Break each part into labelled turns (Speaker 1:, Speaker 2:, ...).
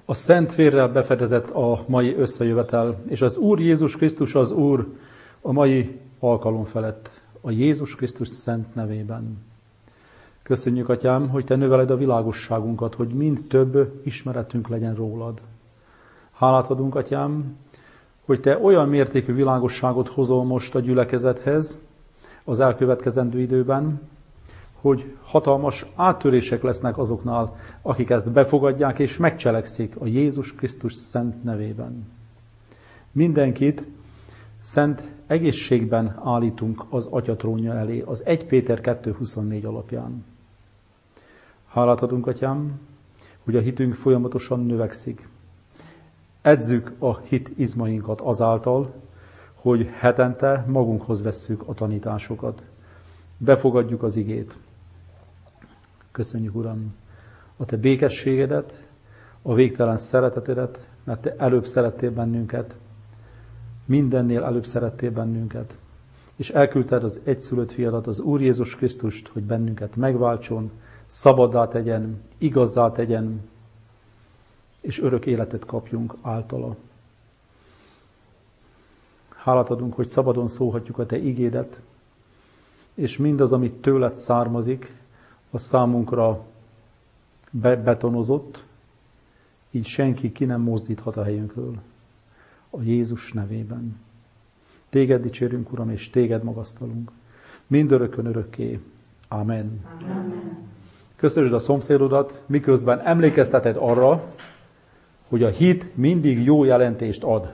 Speaker 1: A szent vérrel befedezett a mai összejövetel, és az Úr Jézus Krisztus az Úr a mai alkalom felett, a Jézus Krisztus szent nevében. Köszönjük, Atyám, hogy Te növeled a világosságunkat, hogy mind több ismeretünk legyen rólad. Hálát adunk, Atyám, hogy Te olyan mértékű világosságot hozol most a gyülekezethez az elkövetkezendő időben, hogy hatalmas áttörések lesznek azoknál, akik ezt befogadják és megcselekszik a Jézus Krisztus szent nevében. Mindenkit szent egészségben állítunk az Atya trónja elé, az 1 Péter 2.24 alapján. Hálát adunk, Atyám, hogy a hitünk folyamatosan növekszik. Edzük a hit izmainkat azáltal, hogy hetente magunkhoz vesszük a tanításokat. Befogadjuk az igét. Köszönjük, Uram, a Te békességedet, a végtelen szeretetedet, mert Te előbb szerettél bennünket, mindennél előbb szerettél bennünket, és elküldted az egyszülött fiadat, az Úr Jézus Krisztust, hogy bennünket megváltson, szabaddá tegyen, igazzá tegyen, és örök életet kapjunk általa. Hálát adunk, hogy szabadon szólhatjuk a Te igédet, és mindaz, amit tőled származik, az számunkra bebetonozott, így senki ki nem mozdíthat a helyünkről. A Jézus nevében. Téged dicsérünk, Uram, és Téged magasztalunk. Mindörökkön örökké. Amen. Amen. Köszönöd a szomszédodat, miközben emlékezteted arra, hogy a hit mindig jó jelentést ad.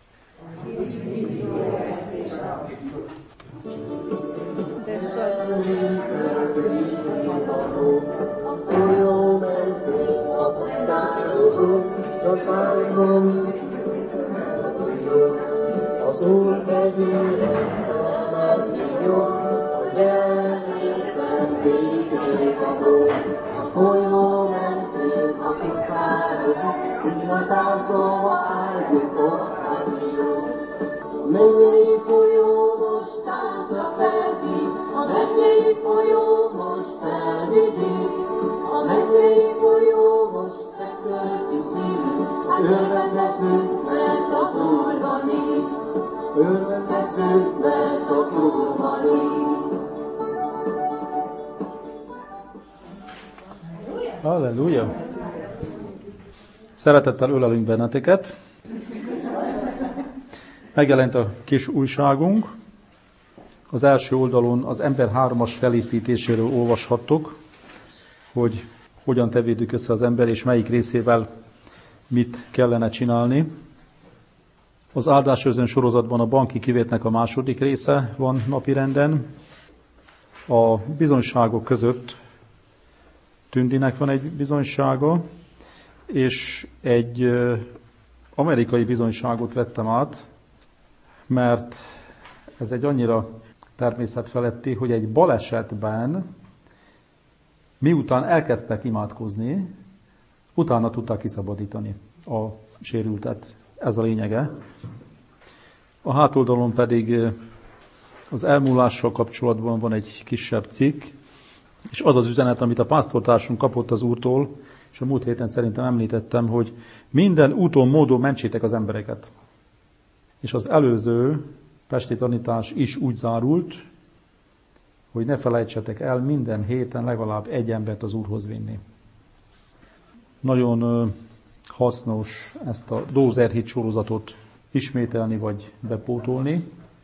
Speaker 2: Az Úr kezére emelni jó, a jelenlétben végéig a hó. A folyó mentén, akik fárazik, így a táncolva álljuk fogadni jó. A mennyei folyó most táncra felhív, a mennyei folyó most felvidít, a mennyei folyó most megtölti szívünk, örvendezünk, mert az Úr van itt. Örvendezünk, mert az Úr van itt.
Speaker 1: Halleluja! Szeretettel ölelünk benneteket. Megjelent a kis újságunk. Az első oldalon az ember 3-as felépítéséről olvashattok, hogy hogyan tevődik össze az ember, és melyik részével mit kellene csinálni. Az áldásőrzön sorozatban a banki kivétnek a második része van napirenden. A bizonyságok között Tündinek van egy bizonysága, és egy amerikai bizonyságot vettem át, mert ez egy annyira természetfeletti, hogy egy balesetben, miután elkezdtek imádkozni, utána tudták kiszabadítani a sérültet. Ez a lényege. A hátoldalon pedig az elmúlással kapcsolatban van egy kisebb cikk, és az az üzenet, amit a pásztortársunk kapott az Úrtól, és a múlt héten szerintem említettem, hogy minden úton, módon mentsétek az embereket. És az előző pesti tanítás is úgy zárult, hogy ne felejtsetek el minden héten legalább egy embert az Úrhoz vinni. Nagyon hasznos ezt a dózerhit sorozatot ismételni vagy bepótolni,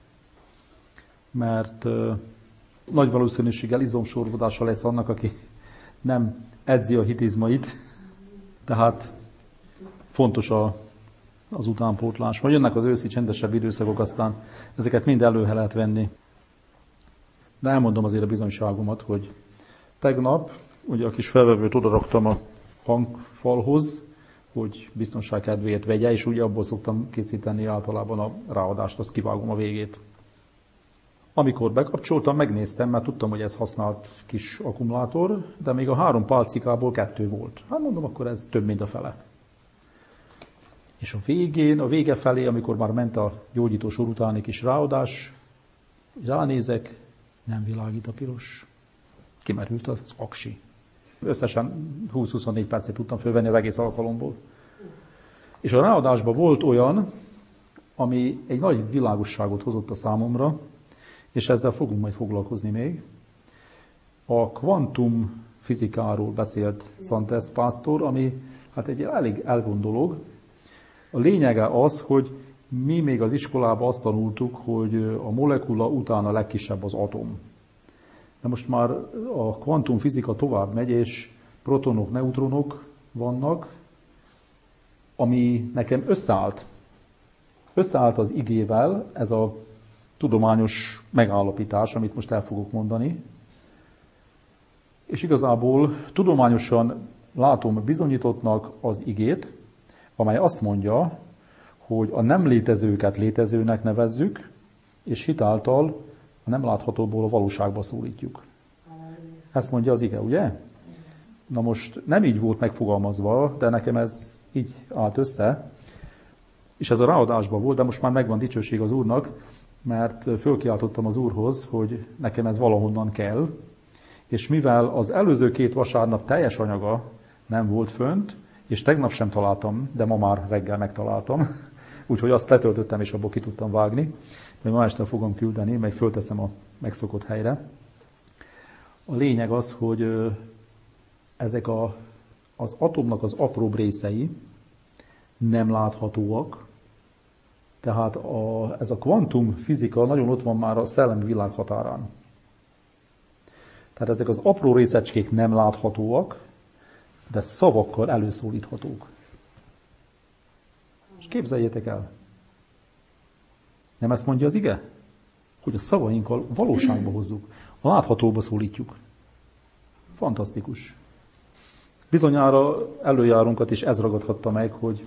Speaker 1: mert nagy valószínűséggel izomsorvadása lesz annak, aki nem edzi a hitizmait, tehát fontos az utánpótlás. Majd jönnek az őszi csendesebb időszakok, aztán ezeket mind elő lehet venni. De elmondom azért a bizonyságomat, hogy tegnap ugye a kis felvevőt odaraktam a hangfalhoz, hogy biztonság kedvéért vegye, és ugye abból szoktam készíteni általában a ráadást, azt kivágom a végét. Amikor bekapcsoltam, megnéztem, mert tudtam, hogy ez használt kis akkumulátor, de még a 3 pálcikából 2 volt. Hát mondom, akkor ez több, mint a fele. És a vége felé, amikor már ment a gyógyító sor utáni kis ráadás, ránézek, nem világít a piros. Kimerült az aksi. Összesen 20-24 percet tudtam fölvenni az egész alkalomból. És a ráadásban volt olyan, ami egy nagy világosságot hozott a számomra, és ezzel fogunk majd foglalkozni még. A kvantumfizikáról beszélt Santes pásztor, ami hát egy elég elvont dolog. A lényege az, hogy mi még az iskolában azt tanultuk, hogy a molekula után a legkisebb az atom. De most már a kvantumfizika tovább megy, és protonok, neutronok vannak, ami nekem összeállt. Összeállt az igével ez a tudományos megállapítás, amit most el fogok mondani. És igazából tudományosan látom bizonyítottnak az igét, amely azt mondja, hogy a nem létezőket létezőnek nevezzük, és hitáltal a nem láthatóból a valóságba szólítjuk. Ezt mondja az ige, ugye? Na most nem így volt megfogalmazva, de nekem ez így állt össze, és ez a ráadásban volt, de most már megvan dicsőség az Úrnak, mert fölkiáltottam az Úrhoz, hogy nekem ez valahonnan kell, és mivel az előző 2 vasárnap teljes anyaga nem volt fönt, és tegnap sem találtam, de ma már reggel megtaláltam, úgyhogy azt letöltöttem, és abból ki tudtam vágni, majd ma este fogom küldeni, meg fölteszem a megszokott helyre. A lényeg az, hogy ezek az atomnak az apróbb részei nem láthatóak, tehát ez a kvantumfizika nagyon ott van már a szellemi világ határán. Tehát ezek az apró részecskék nem láthatóak, de szavakkal előszólíthatók. És képzeljétek el, nem ezt mondja az ige? Hogy a szavainkkal valóságba hozzuk, a láthatóba szólítjuk. Fantasztikus. Bizonyára előjárunkat is ez ragadhatta meg, hogy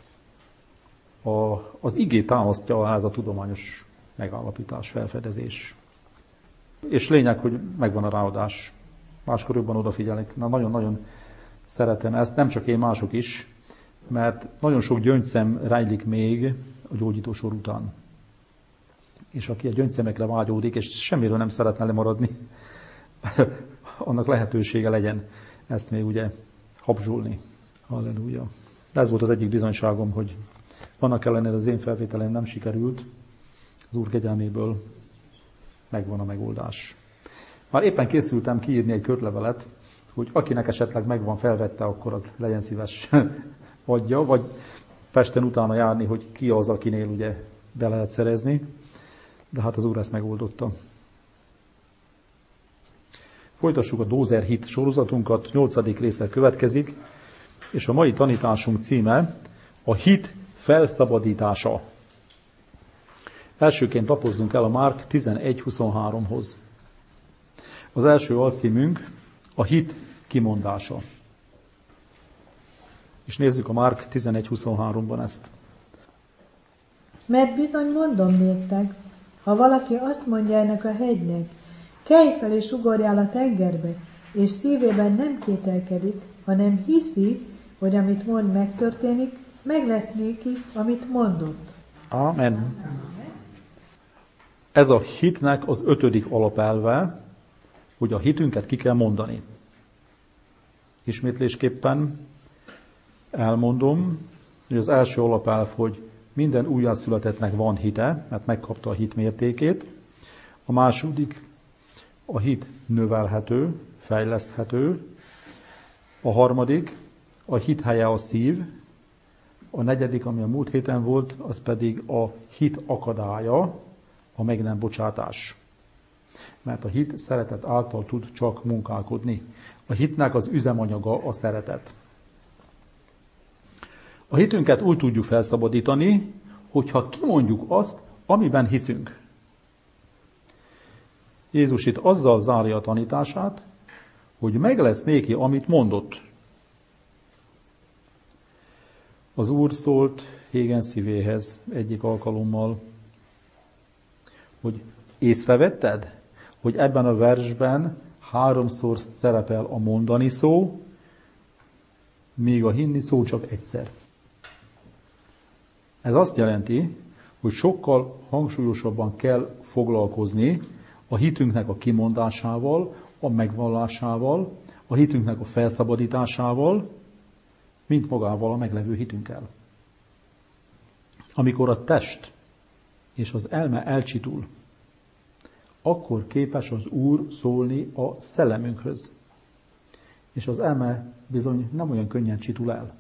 Speaker 1: az igét támasztja ez a tudományos megállapítás, felfedezés. És lényeg, hogy megvan a ráadás. Máskor jobban odafigyelek. Na, nagyon-nagyon szeretem ezt, nem csak én, mások is, mert nagyon sok gyöngyszem rejlik még a gyógyítósor után. És aki a gyöngyszemekre vágyódik, és semmiről nem szeretne lemaradni, annak lehetősége legyen ezt még ugye habzsulni. Halleluja. Ez volt az egyik bizonyságom, hogy annak ellenére az én felvételem nem sikerült, az Úr kegyelméből megvan a megoldás. Már éppen készültem kiírni egy körlevelet, hogy akinek esetleg megvan felvette, akkor az legyen szíves adja, vagy Pesten utána járni, hogy ki az, akinél ugye be lehet szerezni, de hát az Úr ezt megoldotta. Folytassuk a Dózer hit sorozatunkat, 8. része következik, és a mai tanításunk címe a hit felszabadítása. Elsőként lapozzunk el a Márk 11.23-hoz. Az első alcímünk a hit kimondása. És nézzük a Márk 11.23-ban ezt.
Speaker 3: Mert bizony mondom néktek, ha valaki azt mondja ennek a hegynek, kelj fel és ugorjál a tengerbe, és szívében nem kételkedik, hanem hiszi, hogy amit mond megtörténik, meg lesz néki, amit mondott.
Speaker 1: Amen. Ez a hitnek az 5. alapelve, hogy a hitünket ki kell mondani. Ismétlésképpen elmondom, hogy az első alapelv, hogy minden újjászületettnek van hite, mert megkapta a hit mértékét. A második, a hit növelhető, fejleszthető. A harmadik, a hit helye a szív. A negyedik, ami a múlt héten volt, az pedig a hit akadálya, a meg nem bocsátás. Mert a hit szeretet által tud csak munkálkodni. A hitnek az üzemanyaga a szeretet. A hitünket úgy tudjuk felszabadítani, hogyha kimondjuk azt, amiben hiszünk. Jézus itt azzal zárja a tanítását, hogy meg lesz néki, amit mondott. Az Úr szólt Hégen szívéhez egyik alkalommal, hogy észrevetted, hogy ebben a versben 3-szor szerepel a mondani szó, míg a hinni szó csak egyszer. Ez azt jelenti, hogy sokkal hangsúlyosabban kell foglalkozni a hitünknek a kimondásával, a megvallásával, a hitünknek a felszabadításával, mint magával a meglevő hitünkkel. Amikor a test és az elme elcsitul, akkor képes az Úr szólni a szellemünkhöz. És az elme bizony nem olyan könnyen csitul el.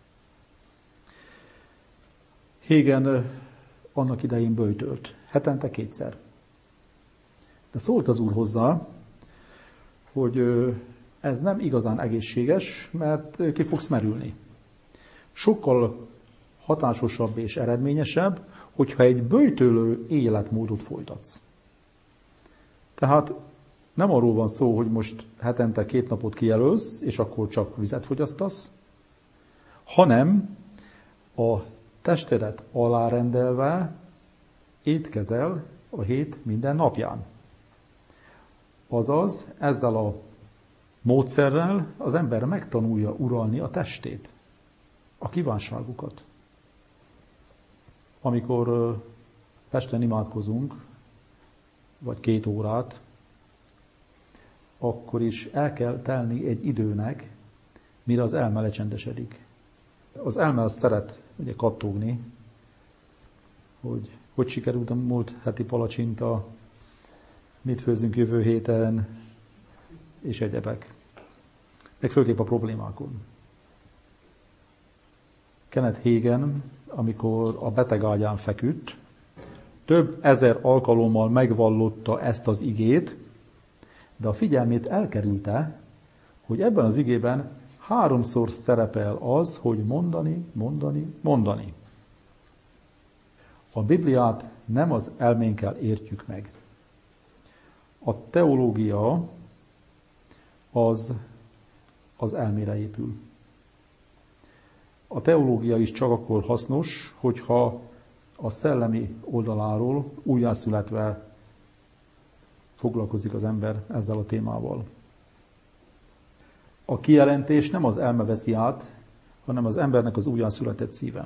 Speaker 1: Hegen annak idején böjtölt, hetente 2-szer. De szólt az Úr hozzá, hogy ez nem igazán egészséges, mert ki fogsz merülni. Sokkal hatásosabb és eredményesebb, hogyha egy böjtölő életmódot folytatsz. Tehát nem arról van szó, hogy most hetente 2 napot kijelölsz, és akkor csak vizet fogyasztasz, hanem a testedet alárendelve étkezel a hét minden napján. Azaz, ezzel a módszerrel az ember megtanulja uralni a testét, a kívánságukat. Amikor Pesten imádkozunk, vagy 2 órát, akkor is el kell telni egy időnek, mire az elme lecsendesedik. Az elme az szeret ugye kattogni, hogy sikerült a múlt heti palacsinta, mit főzünk jövő héten, és egyebek. Meg főképp a problémákon. Kenneth Hagin, amikor a beteg ágyán feküdt, több ezer alkalommal megvallotta ezt az igét, de a figyelmét elkerülte, hogy ebben az igében 3-szor szerepel az, hogy mondani, mondani, mondani. A Bibliát nem az elménkkel értjük meg. A teológia az elmére épül. A teológia is csak akkor hasznos, hogyha a szellemi oldaláról újjászületve foglalkozik az ember ezzel a témával. A kijelentés nem az elme veszi át, hanem az embernek az újjászületett szíve.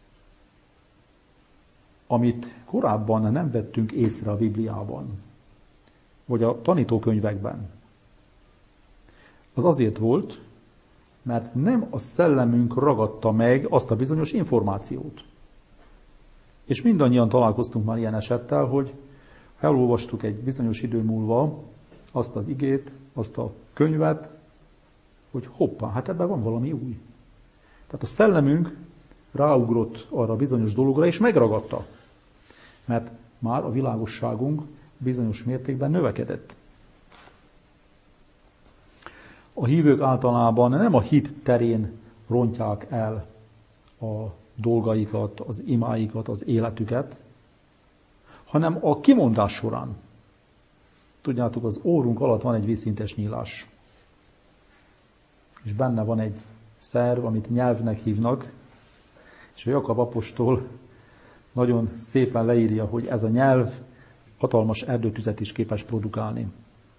Speaker 1: Amit korábban nem vettünk észre a Bibliában, vagy a tanítókönyvekben, az azért volt, mert nem a szellemünk ragadta meg azt a bizonyos információt. És mindannyian találkoztunk már ilyen esettel, hogy elolvastuk egy bizonyos idő múlva azt az igét, azt a könyvet, hogy hoppá, hát ebben van valami új. Tehát a szellemünk ráugrott arra a bizonyos dologra, és megragadta. Mert már a világosságunk bizonyos mértékben növekedett. A hívők általában nem a hit terén rontják el a dolgaikat, az imáikat, az életüket, hanem a kimondás során. Tudjátok, az órunk alatt van egy vízszintes nyílás. És benne van egy szerv, amit nyelvnek hívnak, és a Jakab apostol nagyon szépen leírja, hogy ez a nyelv hatalmas erdőtüzet is képes produkálni.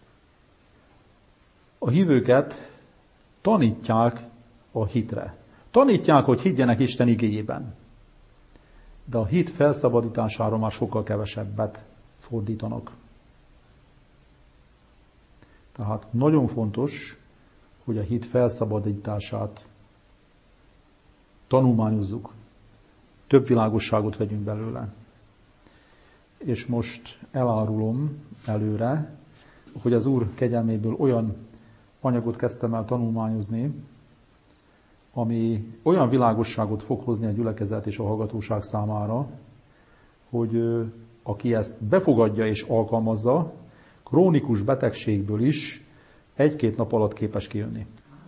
Speaker 1: A hívőket tanítják a hitre. Tanítják, hogy higgyenek Isten igéjében. De a hit felszabadítására már sokkal kevesebbet fordítanak. Tehát nagyon fontos, hogy a hit felszabadítását tanulmányozzuk. Több világosságot vegyünk belőle. És most elárulom előre, hogy az Úr kegyelméből olyan anyagot kezdtem el tanulmányozni, ami olyan világosságot fog hozni a gyülekezet és a hallgatóság számára, hogy aki ezt befogadja és alkalmazza, krónikus betegségből is 1-2 nap alatt képes kijönni.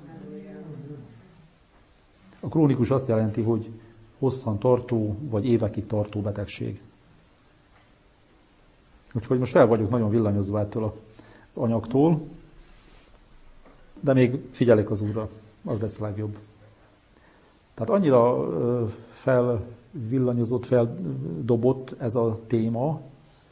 Speaker 1: A krónikus azt jelenti, hogy hosszan tartó, vagy évekig tartó betegség. Úgyhogy most fel vagyok nagyon villanyozva ettől az anyagtól, de még figyelek az Úrra, az lesz a legjobb. Tehát annyira felvillanyozott, feldobott ez a téma,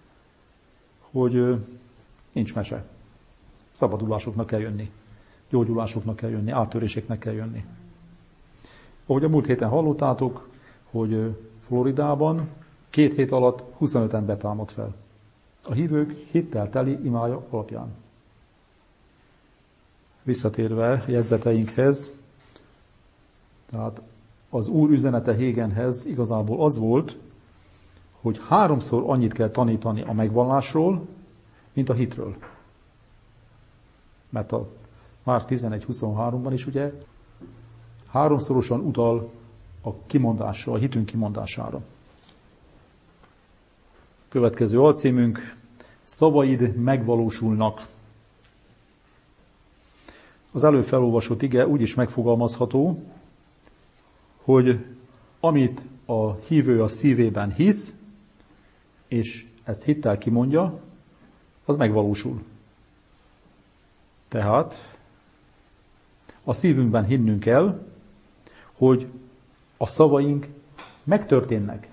Speaker 1: hogy nincs mese. Szabadulásoknak kell jönni, gyógyulásoknak kell jönni, áttöréseknek kell jönni. Ahogy a múlt héten hallottátok, hogy Floridában 2 hét alatt 25 ember támad fel. A hívők hittel teli imája alapján. Visszatérve jegyzeteinkhez, Tehát az Úr üzenete Hégenhez igazából az volt, hogy 3-szor annyit kell tanítani a megvallásról, mint a hitről. Mert a Márk 11.23-ban is ugye 3-szorosan utal a kimondásra, a hitünk kimondására. Következő alcímünk: szavaid megvalósulnak. Az előbb felolvasott ige úgy is megfogalmazható, hogy amit a hívő a szívében hisz, és ezt hittel kimondja, az megvalósul. Tehát a szívünkben hinnünk kell, hogy a szavaink megtörténnek.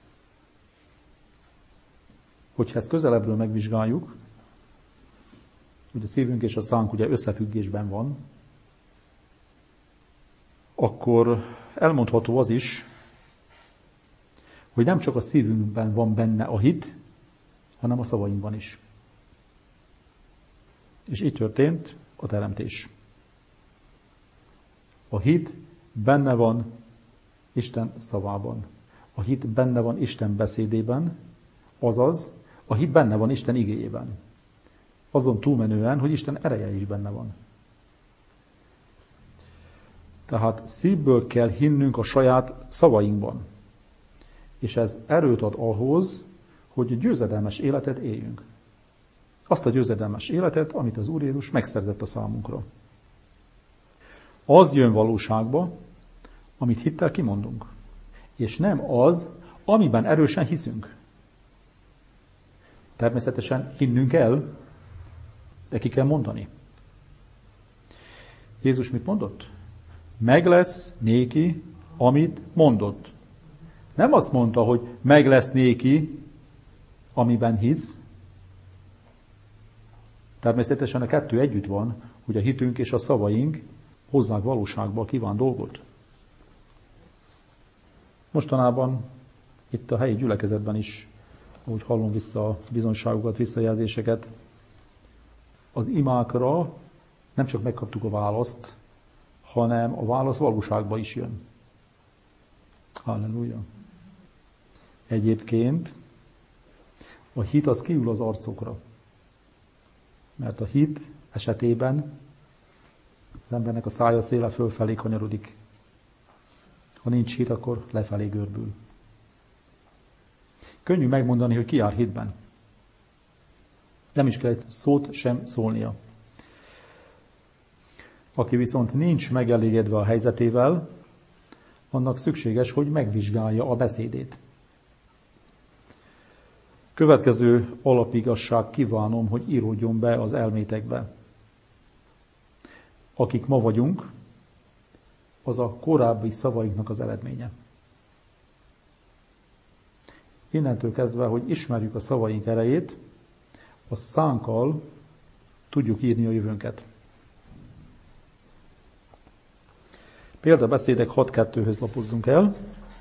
Speaker 1: Hogyha ezt közelebbről megvizsgáljuk, hogy a szívünk és a szánk ugye összefüggésben van, akkor elmondható az is, hogy nem csak a szívünkben van benne a hit, hanem a szavainkban is. És így történt a teremtés. A hit benne van Isten szavában. A hit benne van Isten beszédében, azaz a hit benne van Isten igéjében. Azon túlmenően, hogy Isten ereje is benne van. Tehát szívből kell hinnünk a saját szavainkban. És ez erőt ad ahhoz, hogy győzedelmes életet éljünk. Azt a győzedelmes életet, amit az Úr Jézus megszerzett a számunkra. Az jön valóságba, amit hittel kimondunk. És nem az, amiben erősen hiszünk. Természetesen hinnünk kell, de ki kell mondani. Jézus mit mondott? Meg lesz néki, amit mondott. Nem azt mondta, hogy meg lesz néki, amiben hisz. Természetesen a kettő együtt van, hogy a hitünk és a szavaink hozzák valóságba a kívánt dolgot. Mostanában itt a helyi gyülekezetben is, ahogy hallom vissza a bizonyságokat, visszajelzéseket, az imákra nem csak megkaptuk a választ, hanem a válasz valóságba is jön. Halleluja! Egyébként a hit az kiül az arcokra. Mert a hit esetében az embernek a szája széle fölfelé kanyarodik. Ha nincs hit, akkor lefelé görbül. Könnyű megmondani, hogy ki jár hitben. Nem is kell egy szót sem szólnia. Aki viszont nincs megelégedve a helyzetével, annak szükséges, hogy megvizsgálja a beszédét. Következő alapigazság kívánom, hogy íródjon be az elmétekbe. Akik ma vagyunk, az a korábbi szavainknak az eredménye. Innentől kezdve, hogy ismerjük a szavaink erejét, a szánkkal tudjuk írni a jövőnket. Példabeszédek 6.2-höz lapozzunk el.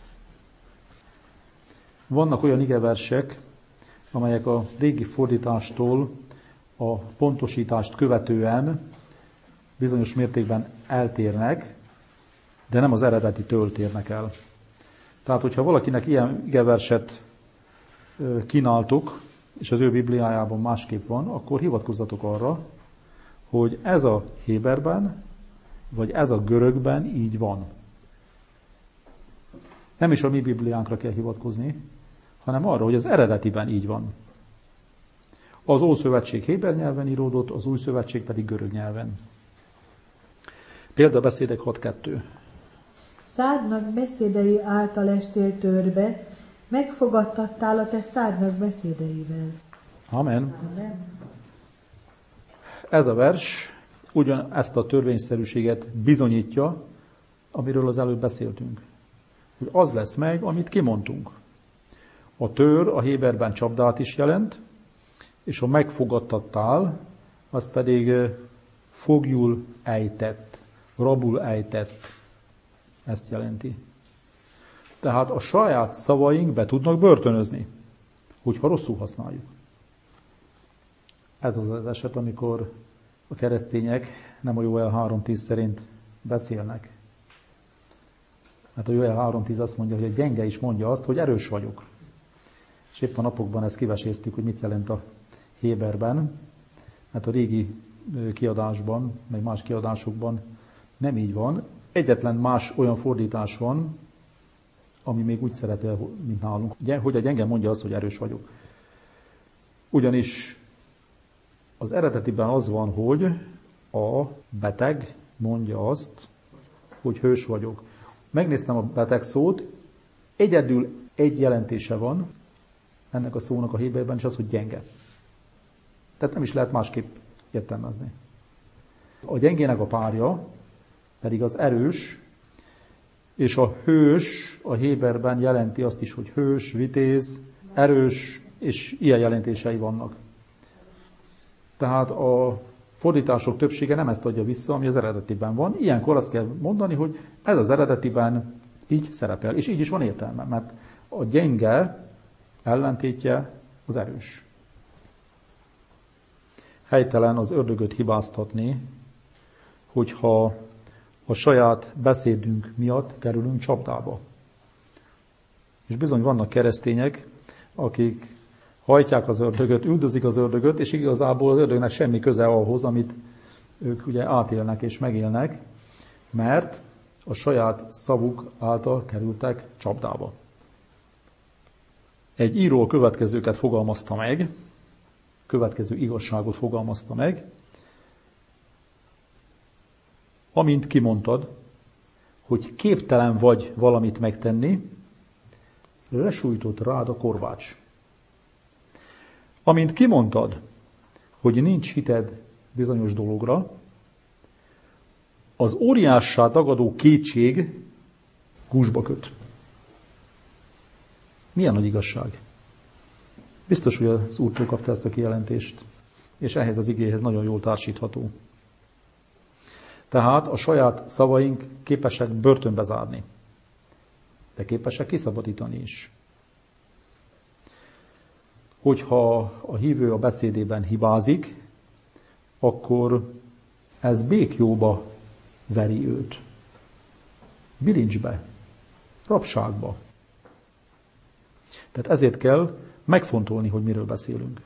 Speaker 1: Vannak olyan igeversek, amelyek a régi fordítástól a pontosítást követően bizonyos mértékben eltérnek, de nem az eredetitől térnek el. Tehát, hogyha valakinek ilyen igeverset kínáltuk, és az ő Bibliájában másképp van, akkor hivatkozzatok arra, hogy ez a héberben, vagy ez a görögben így van. Nem is a mi Bibliánkra kell hivatkozni, hanem arra, hogy az eredetiben így van. Az Ószövetség héber nyelven íródott, az Új Szövetség pedig görög nyelven. Példabeszédek 6.2.
Speaker 3: Szádnak beszédei által estél törbe, megfogadtattál a te szádnak beszédeivel.
Speaker 1: Amen.
Speaker 3: Amen.
Speaker 1: Ez a vers ugyan ezt a törvényszerűséget bizonyítja, amiről az előbb beszéltünk. Hogy az lesz meg, amit kimondtunk. A tör a héberben csapdát is jelent, és a megfogadtattál, az pedig fogjul ejtett, rabul ejtett. Ezt jelenti. Tehát a saját szavaink be tudnak börtönözni, hogyha rosszul használjuk. Ez az az eset, amikor a keresztények nem a Jóel 3.10 szerint beszélnek. Mert a Joel 3.10 azt mondja, hogy a gyenge is mondja azt, hogy erős vagyok. És épp a napokban ezt kiveséztük, hogy mit jelent a Héberben, mert a régi kiadásban, meg más kiadásokban nem így van. Egyetlen más olyan fordítás van, ami még úgy szerepel, mint nálunk, hogy a gyenge mondja azt, hogy erős vagyok. Ugyanis az eredetiben az van, hogy a beteg mondja azt, hogy hős vagyok. Megnéztem a beteg szót, egyedül egy jelentése van ennek a szónak a héberben, és az, hogy gyenge. Tehát nem is lehet másképp értelmezni. A gyengének a párja pedig az erős, és a hős a héberben jelenti azt is, hogy hős, vitéz, erős, és ilyen jelentései vannak. Tehát a fordítások többsége nem ezt adja vissza, ami az eredetiben van. Ilyenkor azt kell mondani, hogy ez az eredetiben így szerepel, és így is van értelme, mert a gyenge ellentétje az erős. Helytelen az ördögöt hibáztatni, hogyha a saját beszédünk miatt kerülünk csapdába. És bizony vannak keresztények, akik hajtják az ördögöt, üldözik az ördögöt, és igazából az ördögnek semmi köze ahhoz, amit ők ugye átélnek és megélnek, mert a saját szavuk által kerültek csapdába. Egy író következőket fogalmazta meg, következő igazságot fogalmazta meg, amint kimondtad, hogy képtelen vagy valamit megtenni, lesújtott rád a korvács. Amint kimondtad, hogy nincs hited bizonyos dologra, az óriássá tagadó kétség gúzsba köt. Milyen nagy igazság? Biztos, hogy az Úrtól kapta ezt a kijelentést, és ehhez az igéhez nagyon jól társítható. Tehát a saját szavaink képesek börtönbe zárni, de képesek kiszabadítani is. Hogyha a hívő a beszédében hibázik, akkor ez békjóba veri őt. Bilincsbe, rabságba. Tehát ezért kell megfontolni, hogy miről beszélünk.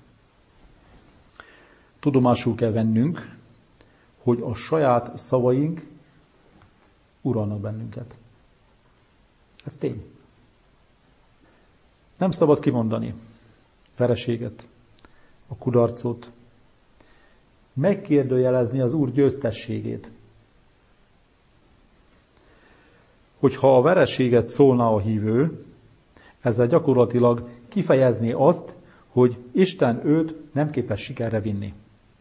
Speaker 1: Tudomásul kell vennünk, hogy a saját szavaink uralnak bennünket. Ez tény. Nem szabad kimondani vereséget, a kudarcot, megkérdőjelezni az Úr győztességét. Hogyha a vereséget szólna a hívő, ezzel gyakorlatilag kifejezné azt, hogy Isten őt nem képes sikerre vinni.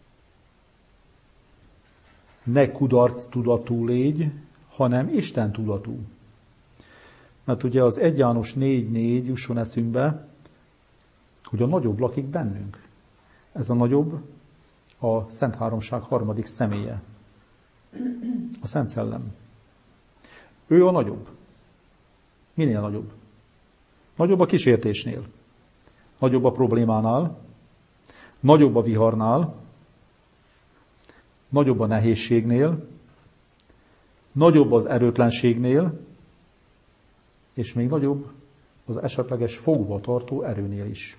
Speaker 1: Ne kudarc tudatú légy, hanem Isten tudatú. Mert ugye az 1 János 4.4 jusson eszünkbe, hogy a nagyobb lakik bennünk. Ez a nagyobb a Szent Háromság harmadik személye. A Szent Szellem. Ő a nagyobb. Minél nagyobb? Nagyobb a kísértésnél. Nagyobb a problémánál. Nagyobb a viharnál. Nagyobb a nehézségnél. Nagyobb az erőtlenségnél. És még nagyobb az esetleges fogva tartó erőnél is.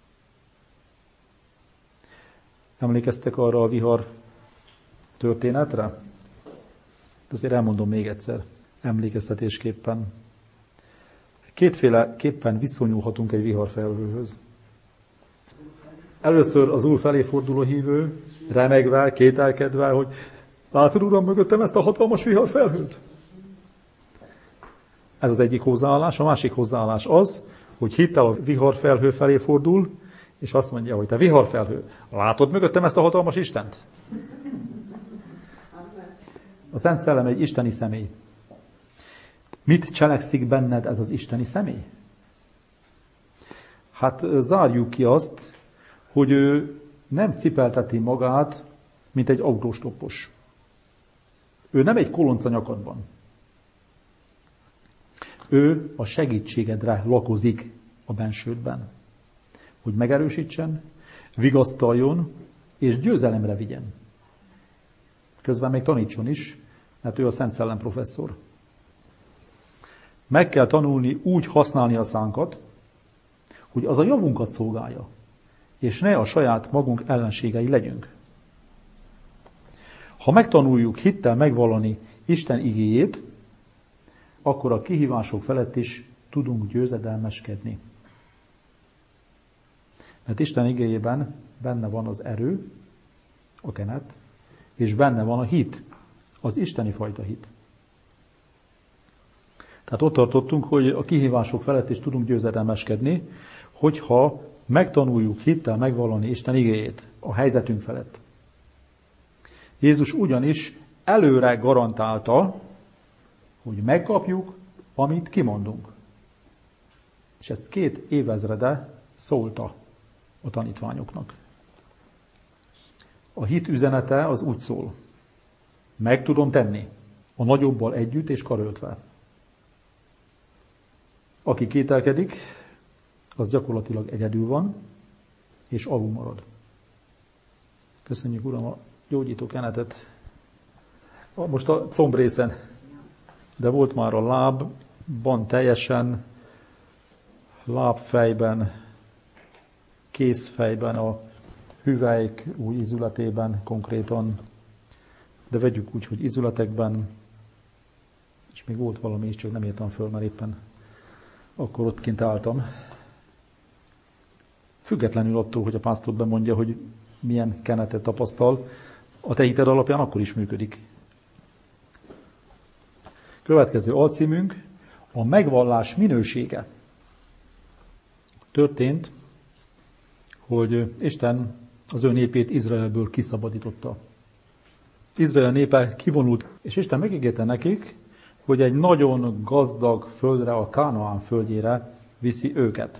Speaker 1: Emlékeztek arra a vihar történetre? Azért elmondom még egyszer, emlékeztetésképpen. Kétféleképpen viszonyulhatunk egy viharfelhőhöz. Először az Úr felé forduló hívő, remegve, kételkedve, hogy látod, Uram, mögöttem ezt a hatalmas viharfelhőt? Ez az egyik hozzáállás. A másik hozzáállás az, hogy hittel a viharfelhő felé fordul, és azt mondja, hogy te viharfelhő, látod mögöttem ezt a hatalmas Istent? A Szent Szellem egy isteni személy. Mit cselekszik benned ez az isteni személy? Hát zárjuk ki azt, hogy ő nem cipelteti magát, mint egy autóstoppos. Ő nem egy kolonca nyakadban. Ő a segítségedre lakozik a bensődben, hogy megerősítsen, vigasztaljon és győzelemre vigyen. Közben még tanítson is, mert ő a Szent Szellem professzor. Meg kell tanulni úgy használni a szánkat, hogy az a javunkat szolgálja, és ne a saját magunk ellenségei legyünk. Ha megtanuljuk hittel megvallani Isten igéjét, akkor a kihívások felett is tudunk győzedelmeskedni. Mert Isten igéjében benne van az erő, a kenet, és benne van a hit, az isteni fajta hit. Tehát ott tartottunk, hogy a kihívások felett is tudunk győzedelmeskedni, hogyha megtanuljuk hittel megvallani Isten igéjét a helyzetünk felett. Jézus ugyanis előre garantálta, hogy megkapjuk, amit kimondunk. És ezt 2 évezrede szólta a tanítványoknak. A hit üzenete az úgy szól: meg tudom tenni, a nagyobbal együtt és karöltve. Aki kételkedik, az gyakorlatilag egyedül van, és alul marad. Köszönjük, Uram, a gyógyító kenetet. Most a combrészen, de volt már a lábban teljesen, lábfejben, kézfejben, a hüvelyk új izületében konkrétan, de vegyük úgy, hogy izületekben, és még volt valami is, csak nem írtam föl, mert éppen akkor ott kint álltam. Függetlenül attól, hogy a pásztor bemondja, hogy milyen kenetet tapasztal, a te hited alapján akkor is működik. Következő alcímünk a megvallás minősége. Történt, hogy Isten az ő népét Izraelből kiszabadította. Izrael népe kivonult, és Isten megígérte nekik, hogy egy nagyon gazdag földre, a Kánaán földjére viszi őket.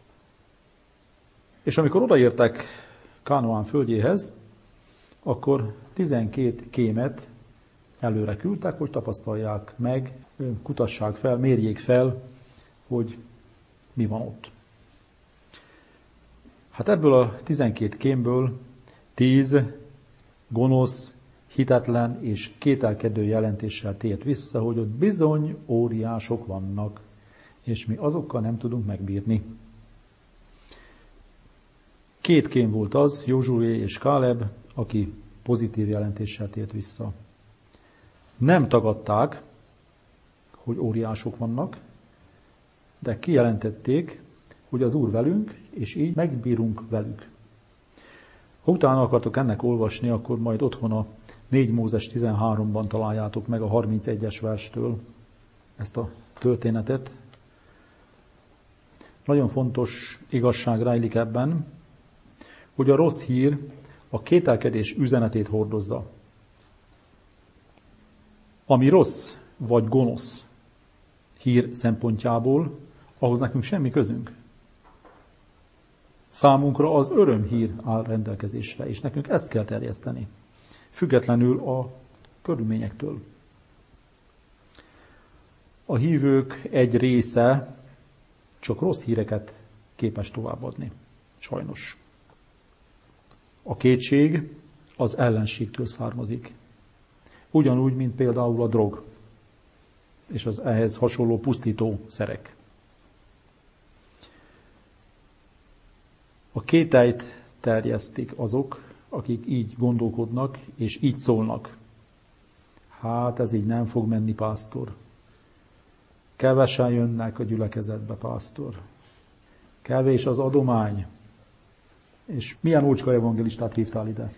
Speaker 1: És amikor odaértek Kánaán földjéhez, akkor 12 kémet előre küldtek, hogy tapasztalják meg, kutassák fel, mérjék fel, hogy mi van ott. Hát ebből a 12 kémből 10 gonosz, hitetlen és kételkedő jelentéssel tért vissza, hogy ott bizony óriások vannak, és mi azokkal nem tudunk megbírni. 2 kém volt az, Józsué és Káleb, aki pozitív jelentéssel tért vissza. Nem tagadták, hogy óriások vannak, de kijelentették, hogy az Úr velünk, és így megbírunk velük. Ha utána akartok ennek olvasni, akkor majd otthon a 4 Mózes 13-ban találjátok meg a 31-es verstől ezt a történetet. Nagyon fontos igazság rejlik ebben, hogy a rossz hír a kételkedés üzenetét hordozza. Ami rossz vagy gonosz hír szempontjából, ahhoz nekünk semmi közünk. Számunkra az örömhír áll rendelkezésre, és nekünk ezt kell terjeszteni, függetlenül a körülményektől. A hívők egy része csak rossz híreket képes továbbadni, sajnos. A kétség az ellenségtől származik. Ugyanúgy, mint például a drog, és az ehhez hasonló pusztító szerek. A kételyt terjesztik azok, akik így gondolkodnak, és így szólnak. Hát ez így nem fog menni, pásztor. Kevesen jönnek a gyülekezetbe, pásztor. Kevés az adomány. És milyen ócska evangélistát hívtál ide?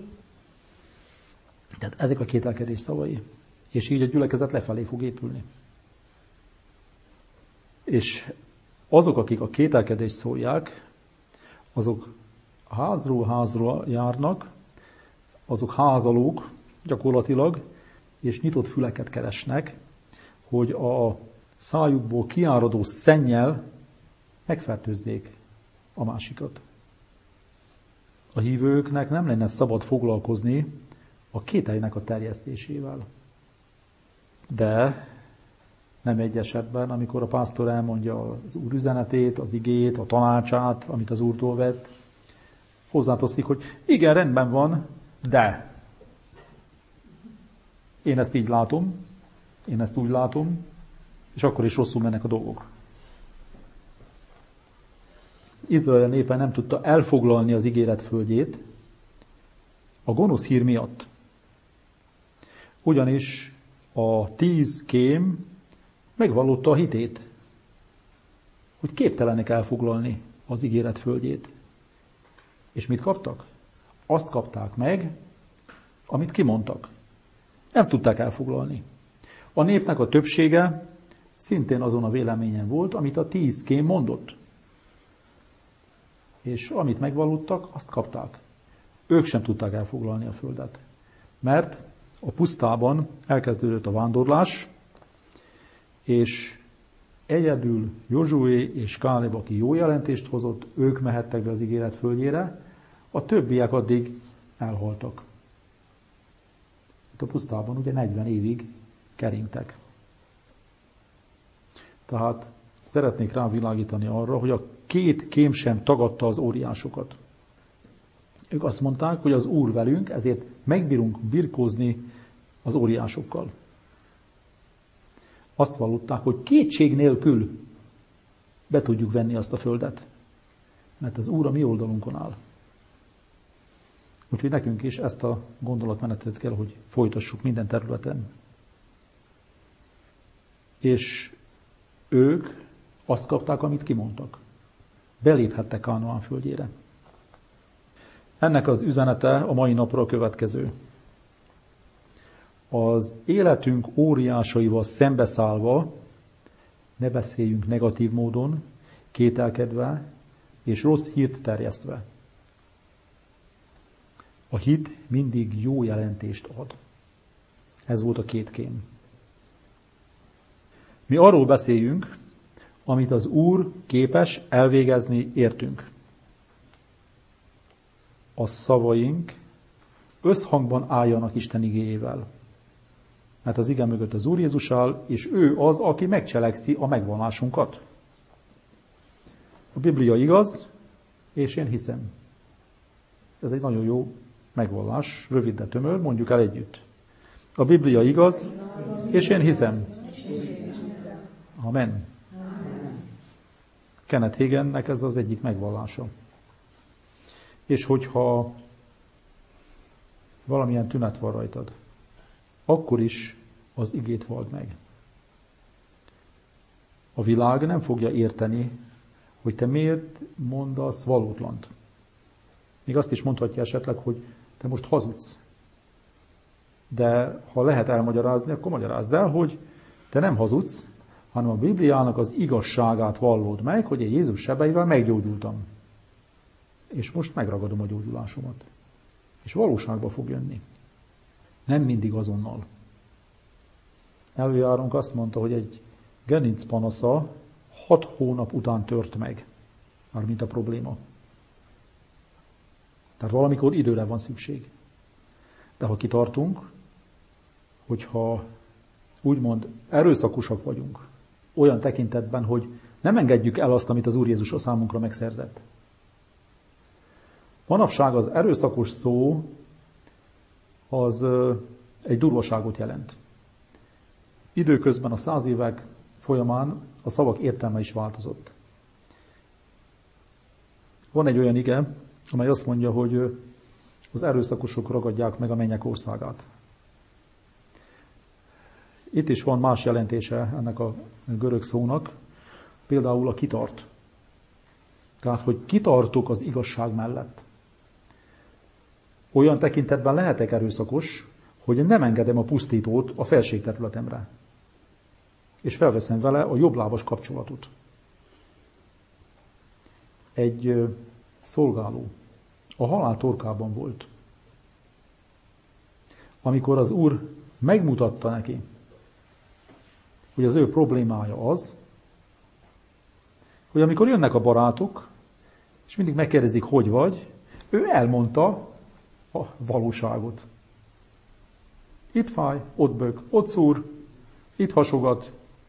Speaker 1: Tehát ezek a kételkedés szavai. És így a gyülekezet lefelé fog épülni. És azok, akik a kételkedést szólják, azok házról házra járnak, azok házalók gyakorlatilag, és nyitott füleket keresnek, hogy a szájukból kiáradó szennyel megfertőzzék a másikat. A hívőknek nem lenne szabad foglalkozni a kételynek a terjesztésével. De nem egy esetben, amikor a pásztor elmondja az Úr üzenetét, az igét, a tanácsát, amit az Úrtól vett, hozzáteszik, hogy igen, rendben van, de én ezt így látom, én ezt úgy látom, és akkor is rosszul mennek a dolgok. Izrael népe nem tudta elfoglalni az ígéret földjét a gonosz hír miatt. Ugyanis a 10 kém megvallotta a hitét, hogy képtelenek elfoglalni az ígéret földjét. És mit kaptak? Azt kapták meg, amit kimondtak. Nem tudták elfoglalni. A népnek a többsége szintén azon a véleményen volt, amit a 10 kém mondott. És amit megvallottak, azt kapták. Ők sem tudták elfoglalni a földet. Mert a pusztában elkezdődött a vándorlás, és egyedül Józsué és Káleb, aki jó jelentést hozott, ők mehettek be az ígéret földjére, a többiek addig elhaltak. Itt a pusztában ugye 40 évig keringtek. Tehát szeretnék rávilágítani arra, hogy a 2 kém sem tagadta az óriásokat. Ők azt mondták, hogy az Úr velünk, ezért megbírunk birkózni az óriásokkal. Azt vallották, hogy kétség nélkül be tudjuk venni azt a földet, mert az Úr a mi oldalunkon áll. Úgyhogy nekünk is ezt a gondolatmenetet kell, hogy folytassuk minden területen. És ők azt kapták, amit kimondtak. Beléphettek Kánaán földjére. Ennek az üzenete a mai napra a következő. Az életünk óriásaival szembeszállva ne beszéljünk negatív módon, kételkedve és rossz hírt terjesztve. A hit mindig jó jelentést ad. Ez volt a 2 kém. Mi arról beszéljünk, amit az Úr képes elvégezni értünk. A szavaink összhangban álljanak Isten igéjével. Mert az ige mögött az Úr Jézus áll, és ő az, aki megcselekszi a megvallásunkat. A Biblia igaz, és én hiszem. Ez egy nagyon jó megvallás, rövid, de tömör, mondjuk el együtt. A Biblia igaz, és én hiszem. Amen. Kenneth Hagennek ez az egyik megvallása. És hogyha valamilyen tünet van rajtad, akkor is az igét vald meg. A világ nem fogja érteni, hogy te miért mondasz valótlant. Még azt is mondhatja esetleg, hogy te most hazudsz. De ha lehet elmagyarázni, akkor magyarázd el, hogy te nem hazudsz, hanem a Bibliának az igazságát vallod meg, hogy én Jézus sebeivel meggyógyultam. És most megragadom a gyógyulásomat. És valóságba fog jönni. Nem mindig azonnal. Előjárunk azt mondta, hogy egy gerinc panasza 6 hónap után tört meg. Mármint a probléma. Tehát valamikor időre van szükség. De ha kitartunk, hogyha úgymond erőszakosak vagyunk, olyan tekintetben, hogy nem engedjük el azt, amit az Úr Jézus a számunkra megszerzett. Manapság az erőszakos szó az egy durvaságot jelent. Időközben a 100 évek folyamán a szavak értelme is változott. Van egy olyan ige, amely azt mondja, hogy az erőszakosok ragadják meg a mennyek országát. Itt is van más jelentése ennek a görög szónak, például a kitart. Tehát, hogy kitartok az igazság mellett. Olyan tekintetben lehetek erőszakos, hogy nem engedem a pusztítót a felségterületemre. És felveszem vele a jobblábas kapcsolatot. Egy szolgáló a halál torkában volt. Amikor az Úr megmutatta neki, hogy az ő problémája az, hogy amikor jönnek a barátok, és mindig megkérdezik, hogy vagy, ő elmondta a valóságot. Itt fáj, ott bög, ott szúr, itt hasogat,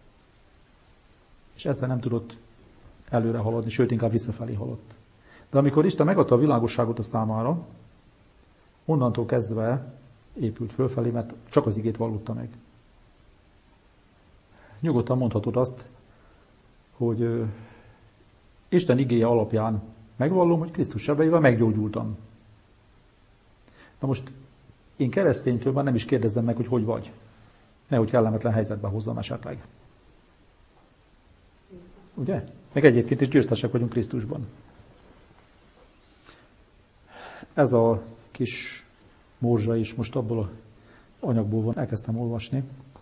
Speaker 1: és ezzel nem tudott előre haladni, sőt, inkább visszafelé haladt. De amikor Isten megadta a világosságot a számára, onnantól kezdve épült fölfelé, mert csak az igét vallotta meg. nyugodtan mondhatod azt, hogy Isten igéje alapján megvallom, hogy Krisztus sebeivel meggyógyultam. Na most én kereszténytől már nem is kérdezzem meg, hogy vagy. Nehogy kellemetlen helyzetbe hozzam esetleg. Ugye? Meg egyébként is győztesek vagyunk Krisztusban. Ez a kis morzsa is most abból az anyagból van, elkezdtem olvasni.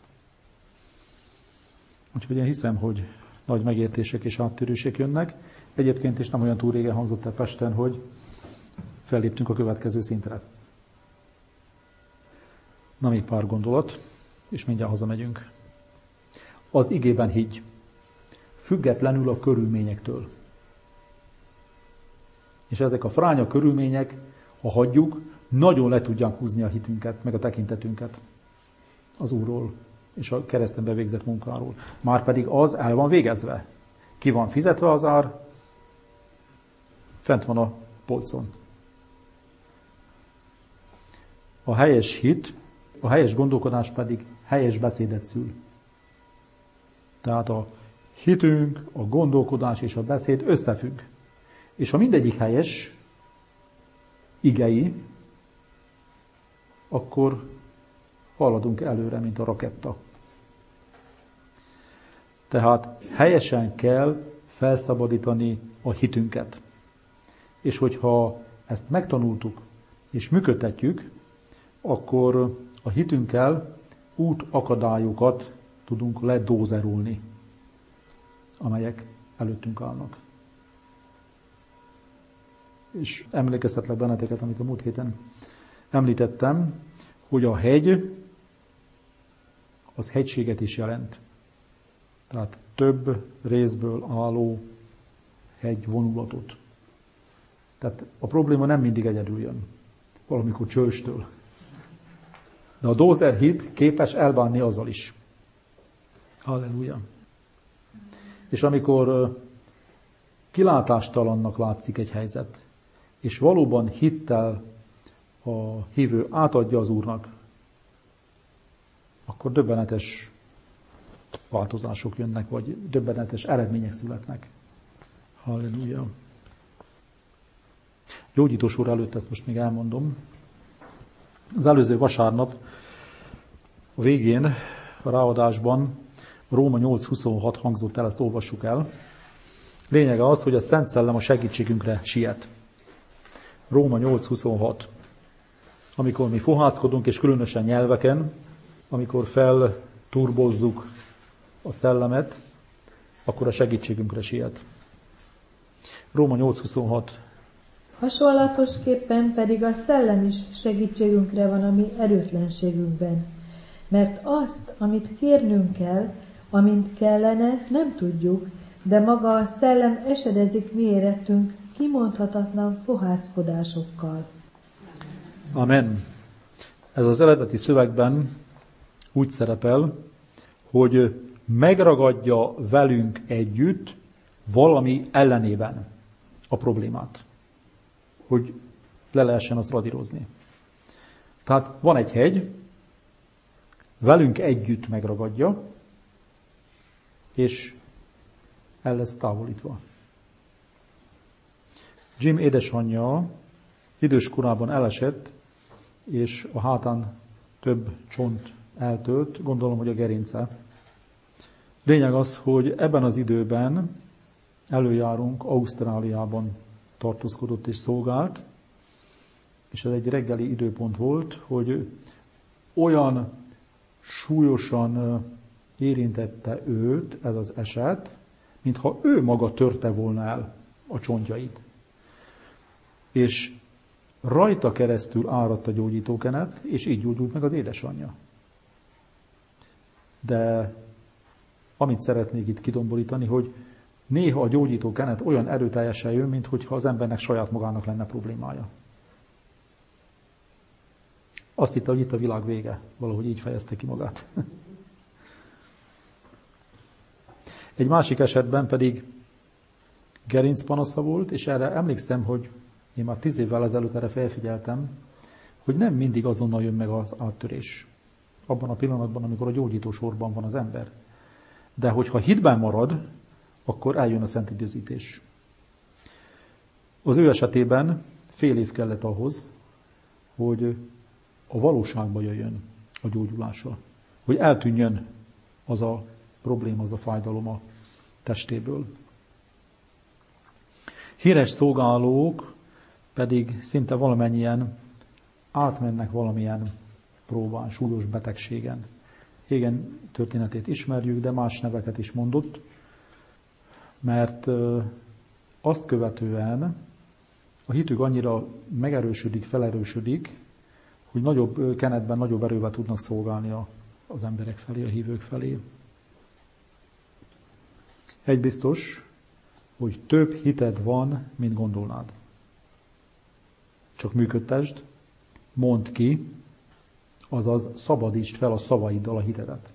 Speaker 1: Úgyhogy én hiszem, hogy nagy megértések és áttörések jönnek. Egyébként is nem olyan túl régen hangzott el Pesten, hogy felléptünk a következő szintre. Na, még pár gondolat, és mindjárt hazamegyünk. Az igében higgy, függetlenül a körülményektől. És ezek a fránya körülmények, ha hagyjuk, nagyon le tudják húzni a hitünket, meg a tekintetünket az Úrról és a kereszten bevégzett munkáról. Márpedig az el van végezve. Ki van fizetve az ár, fent van a polcon. A helyes hit, a helyes gondolkodás pedig helyes beszédet szül. Tehát a hitünk, a gondolkodás és a beszéd összefügg. És ha mindegyik helyes, igei, akkor haladunk előre, mint a raketta. Tehát helyesen kell felszabadítani a hitünket. És hogyha ezt megtanultuk és működtetjük, akkor a hitünkkel útakadályokat tudunk ledózerolni, amelyek előttünk állnak. És emlékeztetlek benneteket, amit a múlt héten említettem, hogy a hegy az hegységet is jelent. Tehát több részből álló hegyvonulatot. Tehát a probléma nem mindig egyedül jön. Valamikor csőstől. De a dózer hit képes elbánni azzal is. Halleluja. És amikor kilátástalannak látszik egy helyzet, és valóban hittel a hívő átadja az Úrnak, akkor döbbenetes változások jönnek, vagy döbbenetes eredmények születnek. Halleluja. Gyógyítós úr előtt ezt most még elmondom. Az előző vasárnap a végén, a ráadásban Róma 8.26 hangzott el, ezt olvassuk el. Lényege az, hogy a Szent Szellem a segítségünkre siet. Róma 8.26. Amikor mi fohászkodunk, és különösen nyelveken, amikor felturbozzuk a szellemet, akkor a segítségünkre siet. Róma 8.26.
Speaker 3: Hasonlatosképpen pedig a szellem is segítségünkre van a mi erőtlenségünkben. Mert azt, amit kérnünk kell, amint kellene, nem tudjuk, de maga a szellem esedezik mi érettünk kimondhatatlan fohászkodásokkal.
Speaker 1: Amen. Ez az eredeti szövegben úgy szerepel, hogy megragadja velünk együtt valami ellenében a problémát. Hogy le lehessen azt radírozni. Tehát van egy hegy, velünk együtt megragadja, és el lesz távolítva. Jim édesanyja idős korában elesett, és a hátán több csont eltölt, gondolom, hogy a gerince. Lényeg az, hogy ebben az időben előjárunk Ausztráliában tartózkodott és szolgált, és ez egy reggeli időpont volt, hogy olyan súlyosan érintette őt ez az eset, mintha ő maga törte volna el a csontjait. És rajta keresztül áradt a gyógyítókenet, és így gyógyult meg az édesanyja. De amit szeretnék itt kidomborítani, hogy néha a gyógyítókenet olyan erőteljesen jön, mintha az embernek saját magának lenne problémája. Azt hitte, hogy itt a világ vége. Valahogy így fejezte ki magát. Egy másik esetben pedig gerincpanasza volt, és erre emlékszem, hogy én már 10 évvel ezelőtt erre felfigyeltem, hogy nem mindig azonnal jön meg az áttörés. Abban a pillanatban, amikor a gyógyítósorban van az ember. De hogyha hitben marad, akkor eljön a szent időzítés. Az ő esetében fél év kellett ahhoz, hogy a valóságba jöjjön a gyógyulása. Hogy eltűnjön az a probléma, az a fájdalom a testéből. Híres szolgálók pedig szinte valamennyien átmennek valamilyen próbán, súlyos betegségen. Hégen történetét ismerjük, de más neveket is mondott, mert azt követően a hitük annyira megerősödik, felerősödik, hogy nagyobb kenetben, nagyobb erővel tudnak szolgálni az emberek felé, a hívők felé. Egy biztos, hogy több hited van, mint gondolnád. Csak működtesd, mondd ki, azaz szabadítsd fel a szavaiddal a hitedet.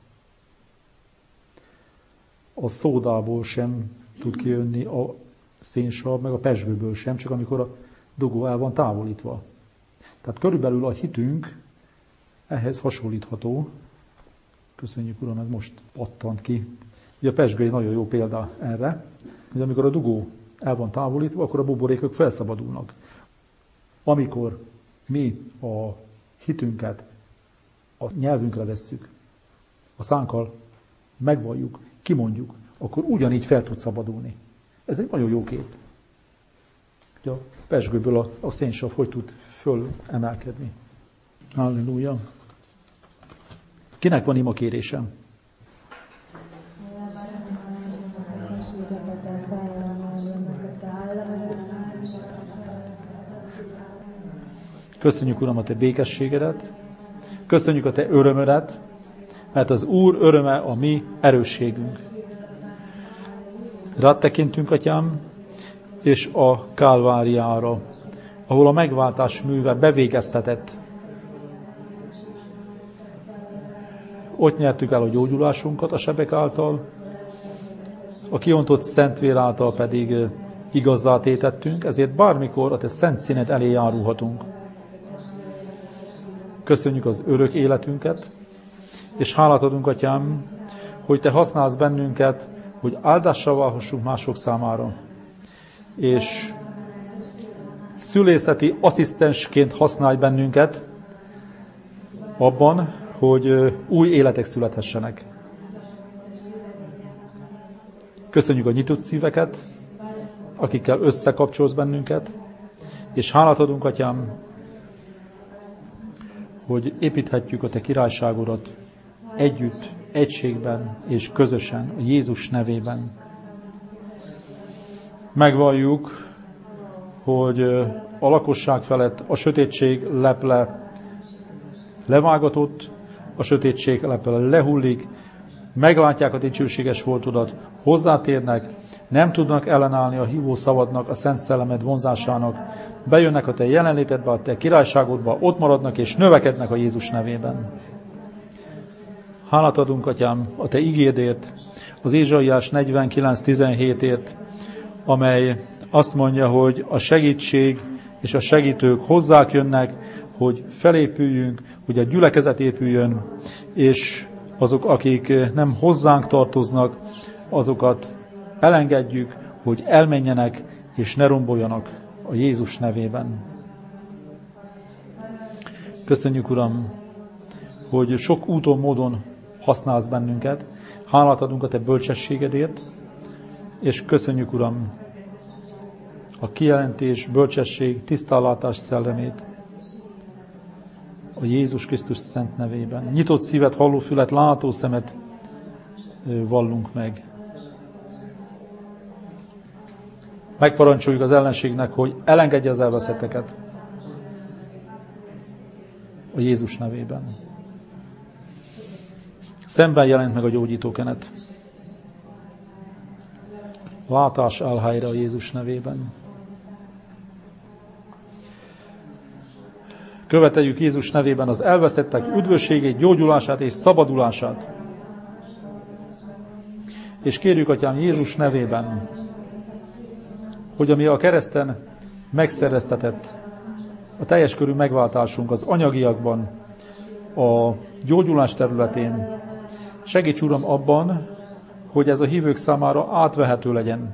Speaker 1: A szódából sem tud kijönni a szénsav, meg a pezsgőből sem, csak amikor a dugó el van távolítva. Tehát körülbelül a hitünk ehhez hasonlítható. Köszönjük, Uram, ez most pattant ki. Ugye a pezsgő egy nagyon jó példa erre, hogy amikor a dugó el van távolítva, akkor a buborékok felszabadulnak. Amikor mi a hitünket a nyelvünkre vesszük, a szánkkal megvalljuk, kimondjuk, akkor ugyanígy fel tud szabadulni. Ez egy nagyon jó kép. Ugye a pezsgőből a szénsav hogy tud fölemelkedni. Halleluja! Kinek van ima kérésem? Köszönjük, Uram, a Te békességedet, köszönjük a Te örömödet, mert az Úr öröme a mi erősségünk. Rád tekintünk, Atyám, és a Kálváriára, ahol a megváltás műve bevégeztetett. Ott nyertük el a gyógyulásunkat a sebek által, a kiontott szentvér által pedig igazzá tétettünk, ezért bármikor a Te szent színed elé járulhatunk. Köszönjük az örök életünket, és hálát adunk, Atyám, hogy Te használsz bennünket, hogy áldással válhassunk mások számára. És szülészeti asszisztensként használj bennünket abban, hogy új életek születhessenek. Köszönjük a nyitott szíveket, akikkel összekapcsolsz bennünket, és hálát adunk, Atyám, hogy építhetjük a Te királyságodat együtt, egységben és közösen, a Jézus nevében. Megvalljuk, hogy a lakosság felett a sötétség leple levágatott, a sötétség leple lehullik, meglátják a dicsőséges voltodat, hozzátérnek, nem tudnak ellenállni a hívó szavadnak, a Szent Szellemed vonzásának, bejönnek a Te jelenlétedbe, a Te királyságodba, ott maradnak és növekednek a Jézus nevében. Hálát adunk, Atyám, a Te igédért, az Ézsaiás 49:17-ért, amely azt mondja, hogy a segítség és a segítők hozzák jönnek, hogy felépüljünk, hogy a gyülekezet épüljön, és azok, akik nem hozzánk tartoznak, azokat elengedjük, hogy elmenjenek és ne romboljanak a Jézus nevében. Köszönjük, Uram, hogy sok úton, módon használsz bennünket. Hálát adunk a Te bölcsességedért, és köszönjük, Uram, a kijelentés, bölcsesség, tisztánlátás szellemét a Jézus Krisztus szent nevében. Nyitott szívet, halló fület, látó szemet vallunk meg. Megparancsoljuk az ellenségnek, hogy elengedje az elveszetteket a Jézus nevében. Szemben jelent meg a gyógyítókenet. Látás áll helyre a Jézus nevében. Követeljük Jézus nevében az elveszettek üdvösségét, gyógyulását és szabadulását. És kérjük, Atyám, Jézus nevében, hogy ami a kereszten megszereztetett, a teljes körű megváltásunk az anyagiakban, a gyógyulás területén, segíts, Uram, abban, hogy ez a hívők számára átvehető legyen.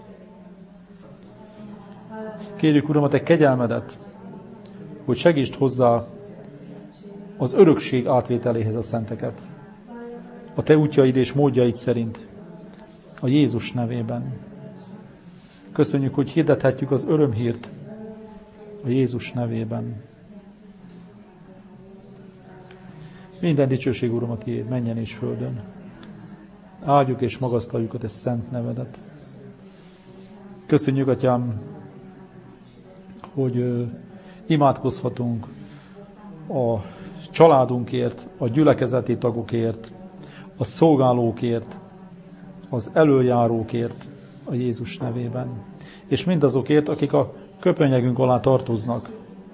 Speaker 1: Kérjük, Uram, a Te kegyelmedet, hogy segítsd hozzá az örökség átvételéhez a szenteket. A Te útjaid és módjaid szerint, a Jézus nevében. Köszönjük, hogy hirdethetjük az örömhírt a Jézus nevében. Minden dicsőség, Uram, a Tiéd, mennyen és földön. Áldjuk és magasztaljuk a Te szent nevedet. Köszönjük, Atyám, hogy imádkozhatunk a családunkért, a gyülekezeti tagokért, a szolgálókért, az elöljárókért a Jézus nevében. És mindazokért, akik a köpenyegünk alá tartoznak.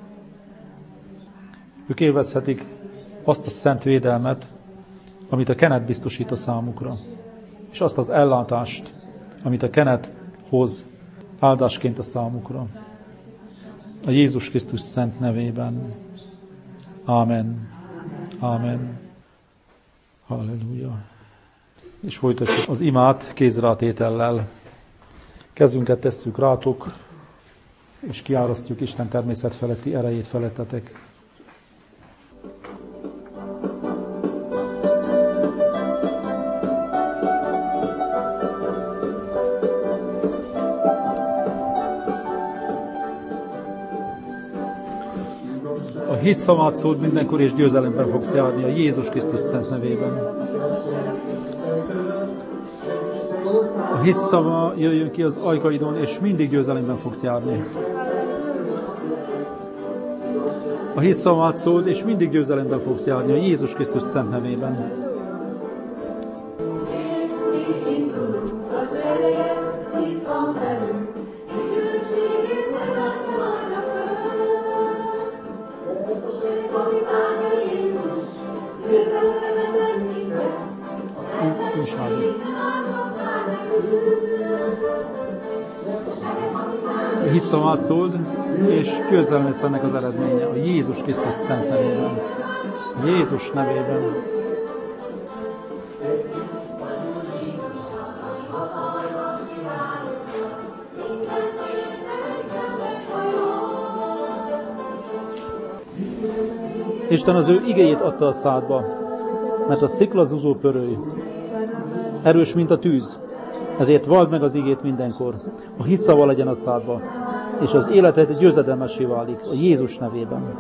Speaker 1: Ők élvezhetik azt a szent védelmet, amit a kenet biztosít a számukra, és azt az ellátást, amit a kenet hoz áldásként a számukra. A Jézus Krisztus szent nevében. Ámen. Ámen. Halleluja. És folytatjuk az imát kézrátétellel. Kezünket tesszük rátok, és kiárasztjuk Isten természet feletti erejét felettetek. A hit szavát szóld mindenkor, és győzelemben fogsz járni a Jézus Krisztus szent nevében. A hit szava jöjjön ki az ajkaidon, és mindig győzelemben fogsz járni. A hit szavát szóld, és mindig győzelemben fogsz járni a Jézus Krisztus szent nevében. A hit szavát szóld, és győzelem lesz ennek az eredménye a Jézus Krisztus szent nevében. Jézus nevében. Isten az ő igéjét adta a szádba, mert a szikla zúzó pöröly, erős, mint a tűz, ezért vald meg az igét mindenkor. A hit szava legyen a szádba, és az életed győzedelmessé válik a Jézus nevében.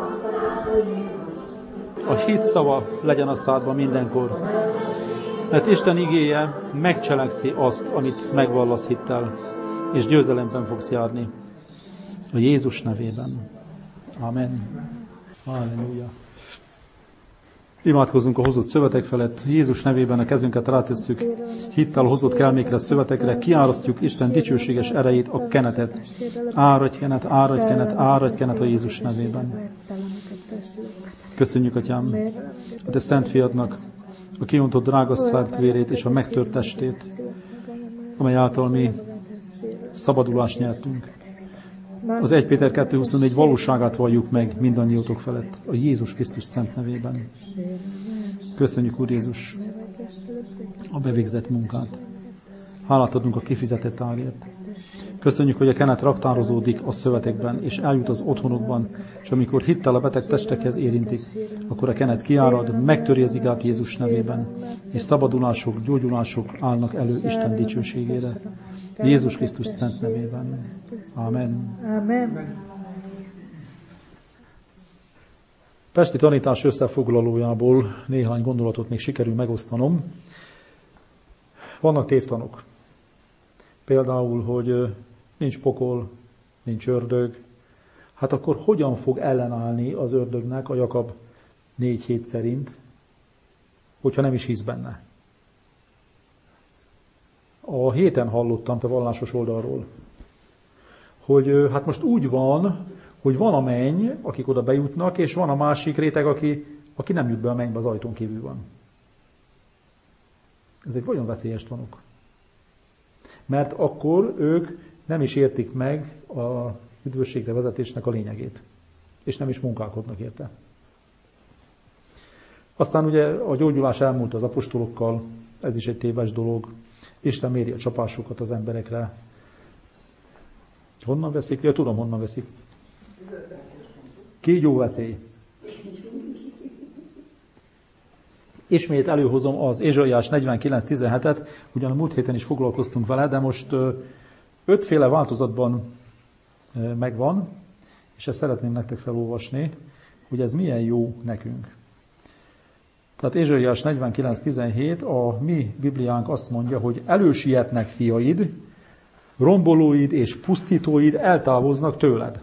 Speaker 1: A hit szava legyen a szádba mindenkor, mert Isten igéje megcselekszi azt, amit megvallasz hittel, és győzelemben fogsz járni a Jézus nevében. Amen. Halleluja. Imádkozzunk a hozott szövetek felett. Jézus nevében a kezünket rátesszük hittel hozott kelmékre, szövetekre, kiárasztjuk Isten dicsőséges erejét, a kenetet. Áradj kenet, áradj kenet, áradj kenet a Jézus nevében. Köszönjük, Atyám, a Te szent fiadnak a kiontott drága szent vérét és a megtört testét, amely által mi szabadulást nyertünk. Az 1 Péter 2.24 valóságát valljuk meg mindannyiótok felett a Jézus Krisztus szent nevében. Köszönjük, Úr Jézus, a bevégzett munkát. Hálát adunk a kifizetett árért. Köszönjük, hogy a kenet raktározódik a szövetekben, és eljut az otthonokban, és amikor hittel a beteg testekhez érintik, akkor a kenet kiárad, megtöri az igát Jézus nevében, és szabadulások, gyógyulások állnak elő Isten dicsőségére. Jézus Krisztus szent nevében. Amen.
Speaker 3: Amen.
Speaker 1: Pesti tanítás összefoglalójából néhány gondolatot még sikerül megosztanom. Vannak tévtanok. Például, hogy nincs pokol, nincs ördög. Hát akkor hogyan fog ellenállni az ördögnek a Jakab 4:7 szerint, hogyha nem is hisz benne? A héten hallottam te vallásos oldalról, hogy hát most úgy van, hogy van a menny, akik oda bejutnak, és van a másik réteg, aki nem jut be a mennybe, az ajtón kívül van. Ezek nagyon veszélyes tanok. Mert akkor ők nem is értik meg a üdvösségre vezetésnek a lényegét, és nem is munkálkodnak érte. Aztán ugye a gyógyulás elmúlt az apostolokkal, Ez is egy téves dolog. Isten méri a csapásokat az emberekre. Honnan veszik? Ja, tudom, honnan veszik. Kígyóveszély. Ismét előhozom az Ézsaiás 49:17-et, ugyan a múlt héten is foglalkoztunk vele, de most 5 féle változatban megvan, és ezt szeretném nektek felolvasni, hogy ez milyen jó nekünk. Tehát Ézsaiás 49:17, a mi Bibliánk azt mondja, hogy elősietnek fiaid, rombolóid és pusztítóid eltávoznak tőled.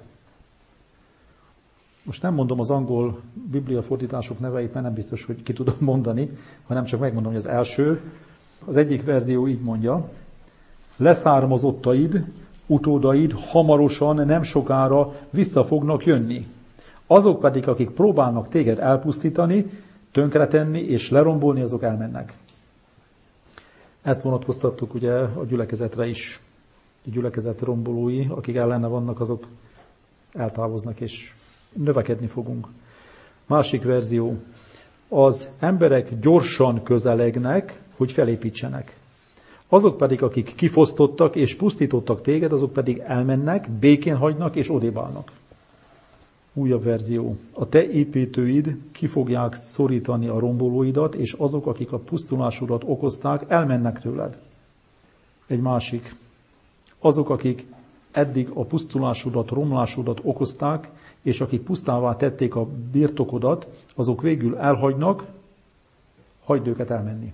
Speaker 1: Most nem mondom az angol bibliafordítások neveit, mert nem biztos, hogy ki tudom mondani, hanem csak megmondom, hogy az első. Az egyik verzió így mondja: leszármazottaid, utódaid hamarosan, nem sokára vissza fognak jönni. Azok pedig, akik próbálnak téged elpusztítani, tönkretenni és lerombolni, azok elmennek. Ezt vonatkoztattuk ugye a gyülekezetre is. A gyülekezet rombolói, akik ellene vannak, azok eltávoznak, és növekedni fogunk. Másik verzió. Az emberek gyorsan közelegnek, hogy felépítsenek. Azok pedig, akik kifosztottak és pusztítottak téged, azok pedig elmennek, békén hagynak és odébálnak. Újabb verzió. A te építőid ki fogják szorítani a rombolóidat, és azok, akik a pusztulásodat okozták, elmennek tőled. Egy másik. Azok, akik eddig a pusztulásodat, romlásodat okozták, és akik pusztává tették a birtokodat, azok végül elhagynak, hagyd őket elmenni.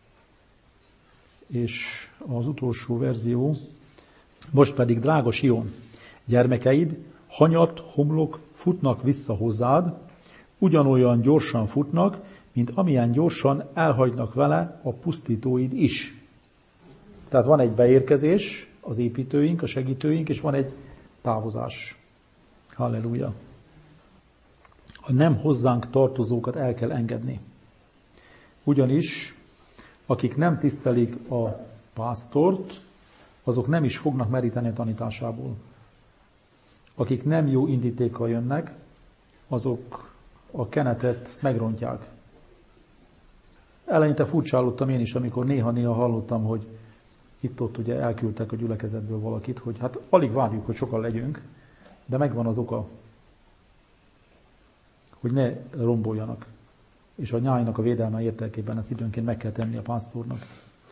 Speaker 1: És az utolsó verzió, most pedig drága Sion, gyermekeid, hanyat, homlok futnak vissza hozzád, ugyanolyan gyorsan futnak, mint amilyen gyorsan elhagynak vele a pusztítóid is. Tehát van egy beérkezés, az építőink, a segítőink, és van egy távozás. Halleluja. A nem hozzánk tartozókat el kell engedni. Ugyanis, akik nem tisztelik a pásztort, azok nem is fognak meríteni a tanításából. Akik nem jó indítékkal jönnek, azok a kenetet megrontják. Eleinte furcsálódtam én is, amikor néha hallottam, hogy itt-ott ugye elküldtek a gyülekezetből valakit, hogy hát alig várjuk, hogy sokan legyünk, de megvan az oka, hogy ne romboljanak. És a nyájnak a védelme érdekében ezt időnként meg kell tenni a pásztornak.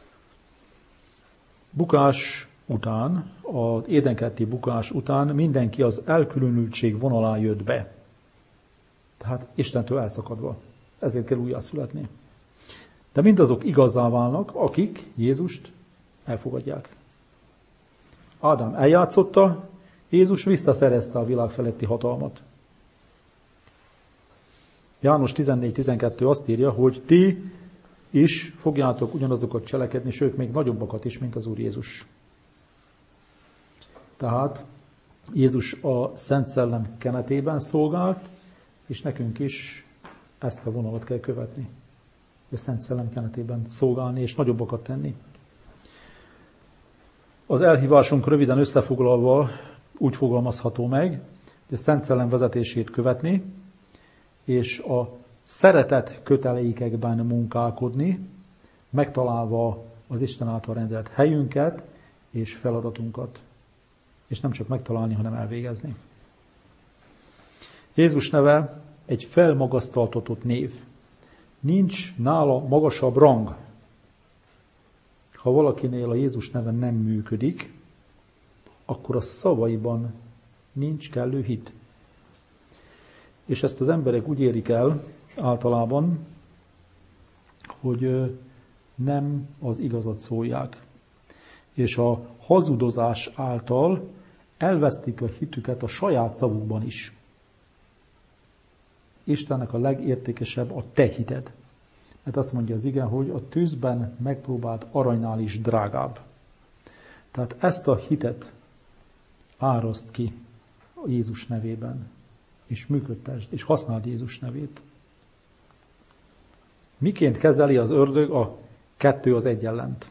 Speaker 1: Bukás után, az édenkerti bukás után mindenki az elkülönültség vonalán jött be. Tehát Istentől elszakadva. Ezért kell újjászületni. De mindazok igazzá válnak, akik Jézust elfogadják. Ádám eljátszotta, Jézus visszaszerezte a világ feletti hatalmat. János 14:12 azt írja, hogy ti is fogjátok ugyanazokat cselekedni, sőt még nagyobbakat is, mint az Úr Jézus. Tehát Jézus a Szent Szellem kenetében szolgált, és nekünk is ezt a vonalat kell követni. A Szent Szellem kenetében szolgálni, és nagyobbakat tenni. Az elhívásunk röviden összefoglalva úgy fogalmazható meg, hogy a Szent Szellem vezetését követni, és a szeretet kötelékekben munkálkodni, megtalálva az Isten által rendelt helyünket és feladatunkat. És nem csak megtalálni, hanem elvégezni. Jézus neve egy felmagasztaltatott név. Nincs nála magasabb rang. Ha valakinél a Jézus neve nem működik, akkor a szavaiban nincs kellő hit. És ezt az emberek úgy érik el általában, hogy nem az igazat szólják. És a hazudozás által elvesztik a hitüket a saját szavukban is. Istennek a legértékesebb a te hited. Mert azt mondja az ige, hogy a tűzben megpróbált aranynál is drágább. Tehát ezt a hitet áraszt ki a Jézus nevében, és működtesd, és használd Jézus nevét. Miként kezeli az ördög a 2 az 1 ellent?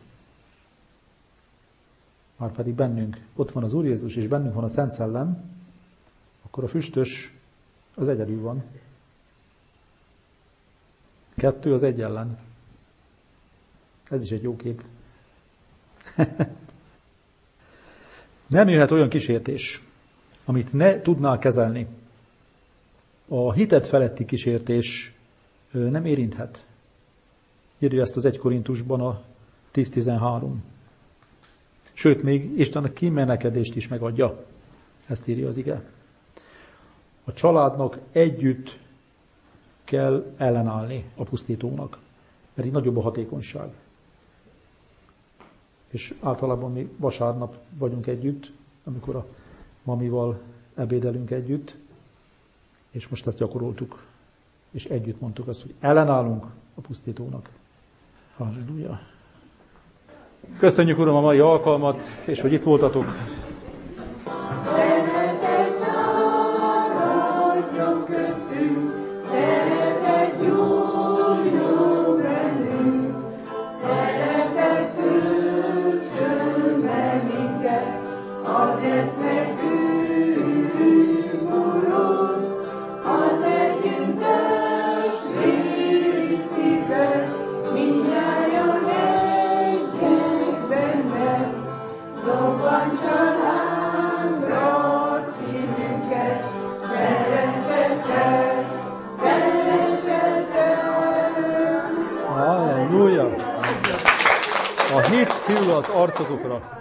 Speaker 1: Márpedig bennünk ott van az Úr Jézus, és bennünk van a Szent Szellem, akkor a füstös az egyedül van. 2 az 1 ellen. Ez is egy jó kép. Nem jöhet olyan kísértés, amit ne tudnál kezelni. A hited feletti kísértés nem érinthet. Írja ezt az 1 Korintusban a 10:13. Sőt, még Isten a kimenekedést is megadja. Ezt írja az ige. A családnak együtt kell ellenállni a pusztítónak, mert így nagyobb a hatékonyság. És általában mi vasárnap vagyunk együtt, amikor a mamival ebédelünk együtt, és most ezt gyakoroltuk, és együtt mondtuk azt, hogy ellenállunk a pusztítónak. Halleluja! Köszönjük, Uram, a mai alkalmat, és hogy itt voltatok. A hit hűl az arcotokra.